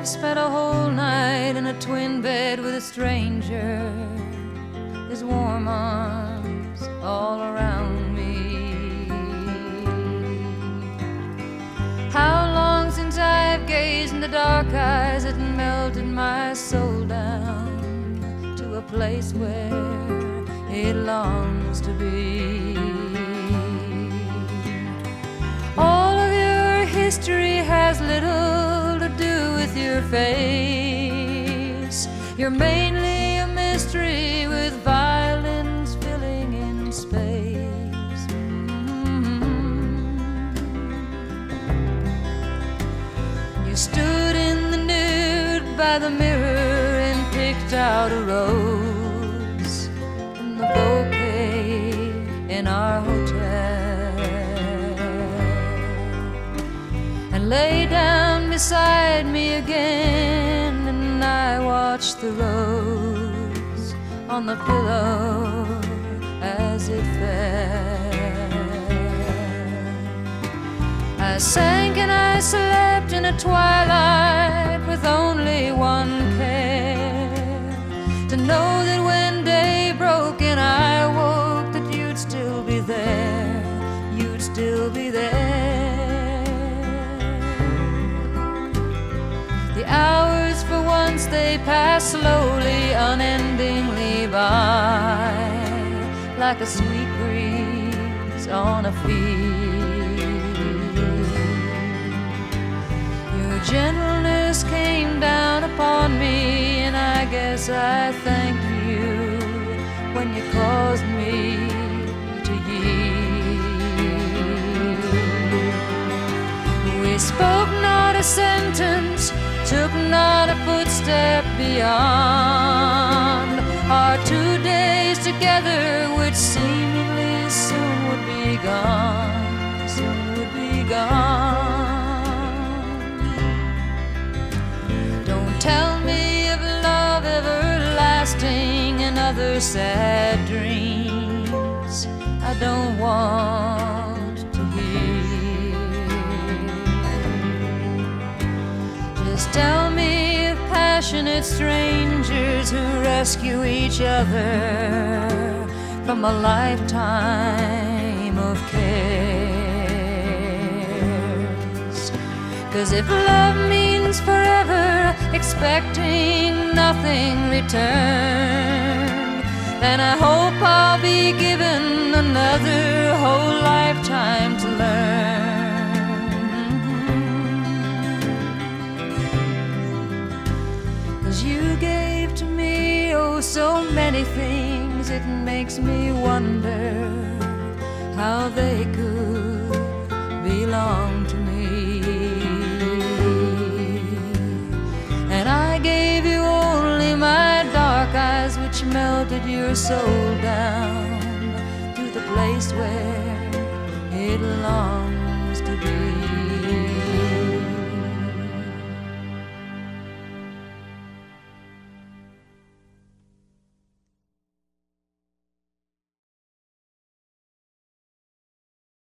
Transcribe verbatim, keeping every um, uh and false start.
spent a whole night in a twin bed with a stranger, his warm arms all around me. How long since I've gazed in the dark eyes that melted my soul down to a place where it longs to be. All of your history has little to do with your face. You're mainly a mystery with violins filling in space. Mm-hmm. You stood in the nude by the mirror and picked out a rose from the bouquet in our hotel, and lay down beside me again, and I watched the rose on the pillow as it fell. I sank and I slept in a twilight with only one care, to know that when day broke and I woke, that you'd still be there, you'd still be there. The hours for once they pass slowly, unendingly by, like a sweet breeze on a field. Your gentleness came down upon me, and I guess I thanked you when you caused me to yield. We spoke not a sentence, took not a footstep beyond our two days together, which seemingly soon would be gone, soon would be gone. Don't tell me of love everlasting and other sad dreams I don't want to hear. Just tell me of passionate strangers who rescue each other from a lifetime of cares. 'Cause if love means forever, expecting nothing return, then I hope I'll be given another whole lifetime to learn. 'Cause you gave to me, oh, so many things, it makes me wonder how they could belong to me. And I gave you only my dark eyes, which melted your soul down to the place where it belongs.